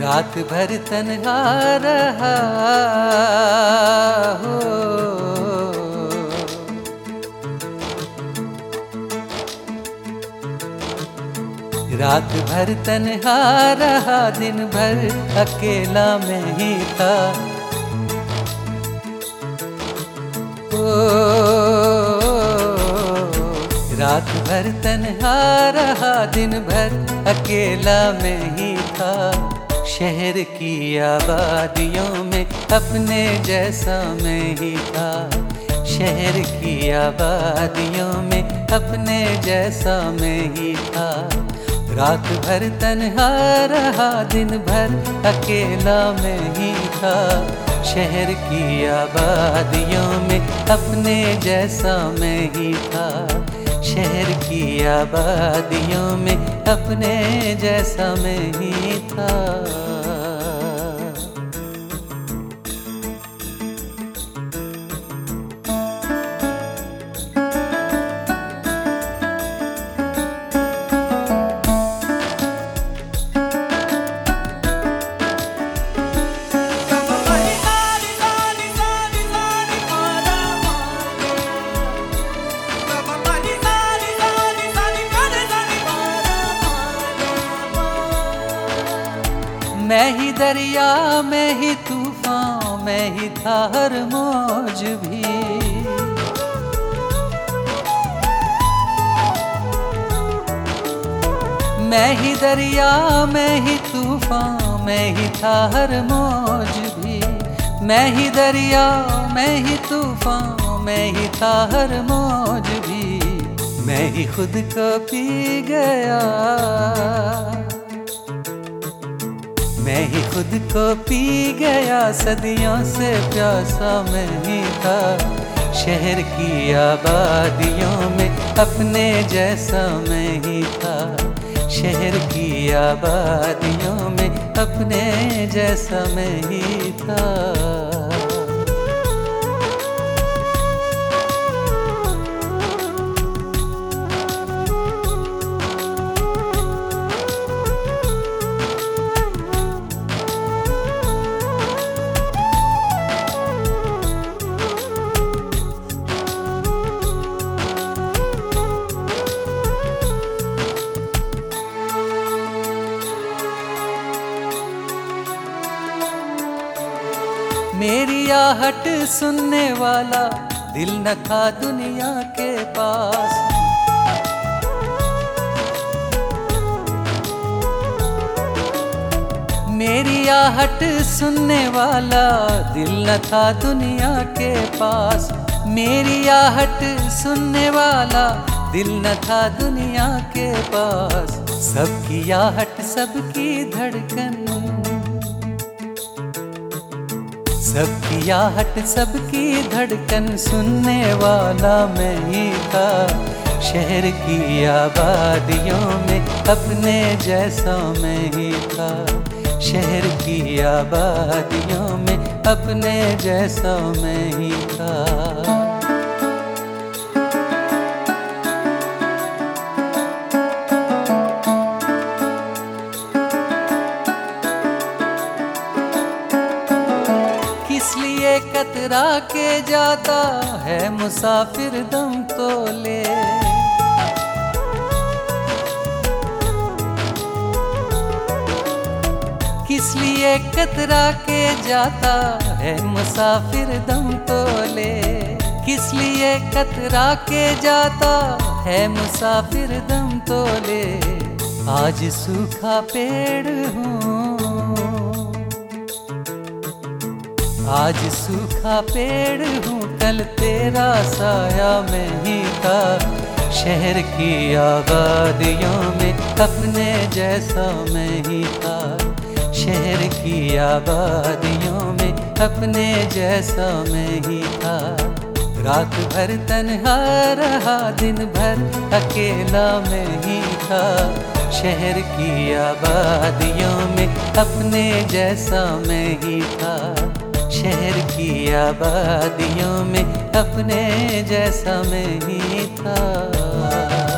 रात भर तन्हा रहा हो, रात भर तन्हा रहा, दिन भर अकेला मैं ही था। रात भर तन्हा रहा, दिन भर अकेला मैं ही था। शहर की आबादियों में अपने जैसा मैं ही था। शहर की आबादियों में अपने जैसा मैं ही था। रात भर तन्हा रहा, दिन भर अकेला मैं ही था। शहर की आबादियों में अपने जैसा मैं ही था। शहर की आबादियों में अपने जैसा मैं ही था। मैं ही दरिया, मैं ही तूफान, मैं ही था हर मौज भी। मैं ही दरिया, मैं ही तूफान, मैं ही था हर मौज भी। मैं ही दरिया, मैं ही तूफान, मैं ही था हर मौज भी। मैं ही खुद को पी गया, मैं ही खुद को पी गया। सदियों से प्यासा मैं ही था। शहर की आबादियों में अपने जैसा मैं ही था। शहर की आबादियों में अपने जैसा मैं ही था। मेरी आहट सुनने वाला दिल न था दुनिया के पास। मेरी आहट सुनने वाला दिल न था दुनिया के पास। मेरी आहट सुनने वाला दिल न था दुनिया के पास। सबकी आहट सबकी धड़कन, सबकी आहट सबकी धड़कन सुनने वाला मैं ही था। शहर की आबादियों में अपने जैसा मैं ही था। शहर की आबादियों में अपने जैसा मैं ही था। किस लिए कतरा के जाता है मुसाफिर दम तो ले। किस लिए कतरा के जाता है मुसाफिर दम तो ले। किस लिए कतरा के जाता है मुसाफिर दम तो ले। आज सूखा पेड़ हूँ, आज सूखा पेड़ हूँ, कल तेरा साया मैं ही था। शहर की आबादियों में अपने जैसा मैं ही था। शहर की आबादियों में अपने जैसा मैं ही था। रात भर तन्हा रहा, दिन भर अकेला मैं ही था। शहर की आबादियों में अपने जैसा मैं ही था। शहर की आबादियों में अपने जैसा मैं ही था।